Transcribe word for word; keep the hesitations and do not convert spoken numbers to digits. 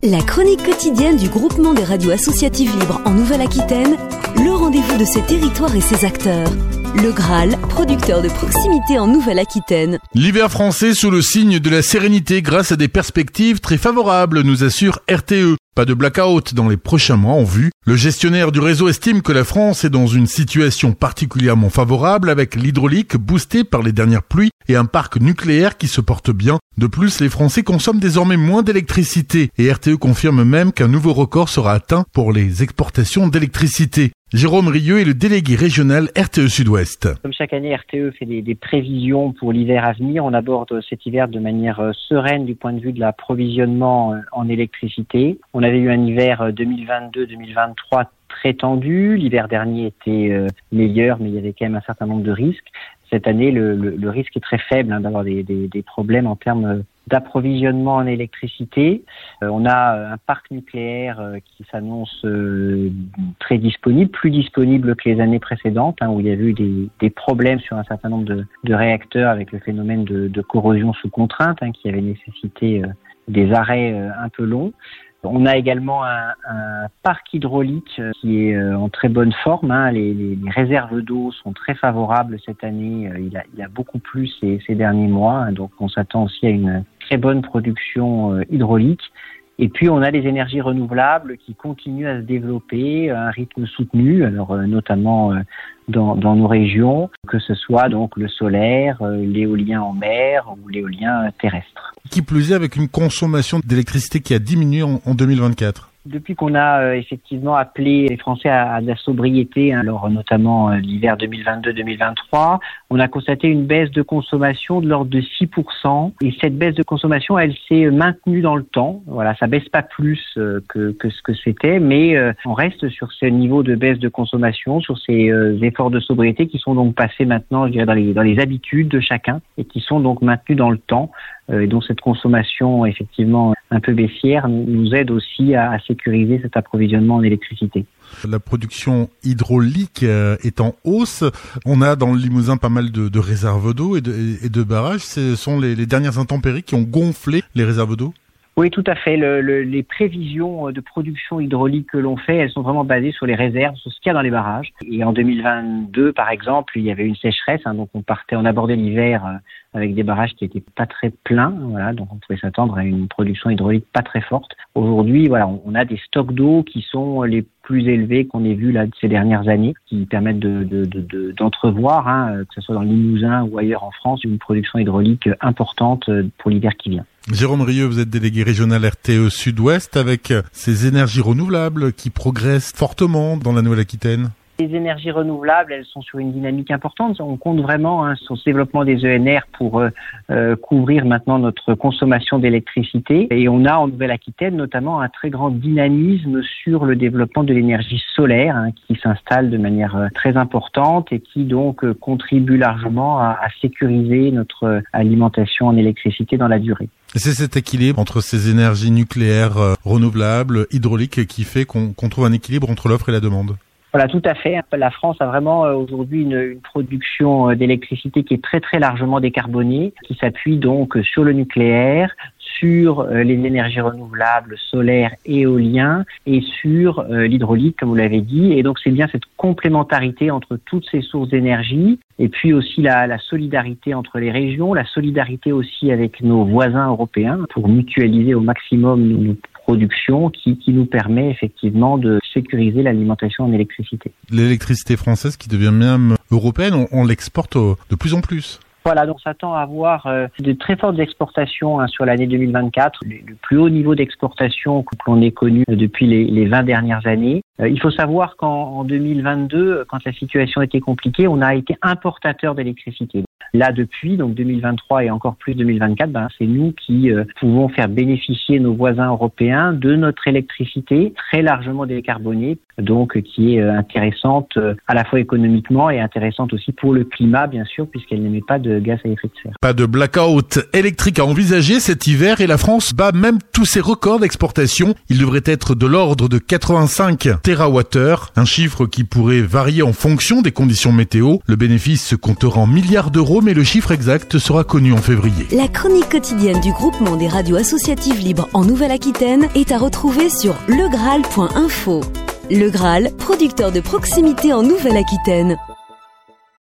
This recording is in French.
La chronique quotidienne du groupement des radios associatives libres en Nouvelle-Aquitaine, le rendez-vous de ses territoires et ses acteurs. Le Graal, producteur de proximité en Nouvelle-Aquitaine. L'hiver français sous le signe de la sérénité grâce à des perspectives très favorables, nous assure R T E. Pas de blackout dans les prochains mois en vue. Le gestionnaire du réseau estime que la France est dans une situation particulièrement favorable avec l'hydraulique boostée par les dernières pluies et un parc nucléaire qui se porte bien. De plus, les Français consomment désormais moins d'électricité et R T E confirme même qu'un nouveau record sera atteint pour les exportations d'électricité. Jérôme Rieux est le délégué régional R T E Sud-Ouest. Comme chaque année, R T E fait des, des prévisions pour l'hiver à venir. On aborde cet hiver de manière euh, sereine du point de vue de l'approvisionnement euh, en électricité. On avait eu un hiver deux mille vingt-deux deux mille vingt-trois très tendu. L'hiver dernier était euh, meilleur, mais il y avait quand même un certain nombre de risques. Cette année, le, le, le risque est très faible hein, d'avoir des, des, des problèmes en termes d'approvisionnement en électricité. Euh, on a un parc nucléaire euh, qui s'annonce euh, très disponible, plus disponible que les années précédentes, hein, où il y a eu des, des problèmes sur un certain nombre de, de réacteurs avec le phénomène de, de corrosion sous contrainte, hein, qui avait nécessité euh, des arrêts euh, un peu longs. On a également un, un parc hydraulique qui est en très bonne forme. Hein. Les, les, les réserves d'eau sont très favorables cette année. Il a, il a beaucoup plu ces, ces derniers mois. Donc on s'attend aussi à une très bonne production hydraulique. Et puis on a les énergies renouvelables qui continuent à se développer à un rythme soutenu, alors notamment dans, dans nos régions, que ce soit donc le solaire, l'éolien en mer ou l'éolien terrestre. Qui plus est avec une consommation d'électricité qui a diminué en, en deux mille vingt-quatre. Depuis qu'on a euh, effectivement appelé les Français à, à de la sobriété, hein, alors notamment euh, l'hiver deux mille vingt-deux deux mille vingt-trois, on a constaté une baisse de consommation de l'ordre de six pour cent. Et cette baisse de consommation, elle s'est maintenue dans le temps. Voilà, ça baisse pas plus euh, que, que ce que c'était, mais euh, on reste sur ce niveau de baisse de consommation, sur ces euh, efforts de sobriété qui sont donc passés maintenant, je dirais, dans les, dans les habitudes de chacun et qui sont donc maintenus dans le temps. Euh, et donc cette consommation, effectivement, un peu baissière, nous aide aussi à, à sécuriser cet approvisionnement en électricité. La production hydraulique euh, est en hausse. On a dans le Limousin pas mal de, de réserves d'eau et de, et de barrages. Ce sont les, les dernières intempéries qui ont gonflé les réserves d'eau. Oui, tout à fait. Le, le, les prévisions de production hydraulique que l'on fait, elles sont vraiment basées sur les réserves, sur ce qu'il y a dans les barrages. Et en deux mille vingt-deux, par exemple, il y avait une sécheresse, hein, donc on partait, on abordait l'hiver euh, avec des barrages qui étaient pas très pleins, voilà, donc on pouvait s'attendre à une production hydraulique pas très forte. Aujourd'hui, voilà, on, on a des stocks d'eau qui sont les plus élevés qu'on ait vus là ces dernières années, qui permettent de, de, de, de d'entrevoir, hein, que ce soit dans le Limousin ou ailleurs en France, une production hydraulique importante pour l'hiver qui vient. Jérôme Rieux, vous êtes délégué régional R T E Sud-Ouest avec ces énergies renouvelables qui progressent fortement dans la Nouvelle-Aquitaine. Les énergies renouvelables, elles sont sur une dynamique importante. On compte vraiment hein, sur ce développement des E N R pour euh, euh, couvrir maintenant notre consommation d'électricité. Et on a en Nouvelle-Aquitaine notamment un très grand dynamisme sur le développement de l'énergie solaire hein, qui s'installe de manière euh, très importante et qui donc euh, contribue largement à, à sécuriser notre euh, alimentation en électricité dans la durée. Et c'est cet équilibre entre ces énergies nucléaires euh, renouvelables, hydrauliques, qui fait qu'on, qu'on trouve un équilibre entre l'offre et la demande. Voilà, tout à fait. La France a vraiment euh, aujourd'hui une, une production euh, d'électricité qui est très très largement décarbonée, qui s'appuie donc sur le nucléaire, sur euh, les énergies renouvelables, solaires, éolien, et sur euh, l'hydraulique, comme vous l'avez dit. Et donc c'est bien cette complémentarité entre toutes ces sources d'énergie, et puis aussi la, la solidarité entre les régions, la solidarité aussi avec nos voisins européens pour mutualiser au maximum nos, nos production qui, qui nous permet effectivement de sécuriser l'alimentation en électricité. L'électricité française qui devient même européenne, on, on l'exporte de plus en plus. Voilà, donc on s'attend à avoir euh, de très fortes exportations hein, sur l'année deux mille vingt-quatre, le, le plus haut niveau d'exportation que l'on ait connu depuis les, les vingt dernières années. Euh, il faut savoir qu'en en deux mille vingt-deux, quand la situation était compliquée, on a été importateur d'électricité. Là, depuis, donc deux mille vingt-trois et encore plus deux mille vingt-quatre, ben, c'est nous qui euh, pouvons faire bénéficier nos voisins européens de notre électricité très largement décarbonée, donc qui est euh, intéressante euh, à la fois économiquement et intéressante aussi pour le climat, bien sûr, puisqu'elle n'émet pas de gaz à effet de serre. Pas de blackout électrique à envisager cet hiver et la France bat même tous ses records d'exportation. Il devrait être de l'ordre de quatre-vingt-cinq térawattheures, un chiffre qui pourrait varier en fonction des conditions météo. Le bénéfice se comptera en milliards d'euros, info, mais le chiffre exact sera connu en février. La chronique quotidienne du groupement des radios associatives libres en Nouvelle-Aquitaine est à retrouver sur le graal point info. Le Graal, producteur de proximité en Nouvelle-Aquitaine.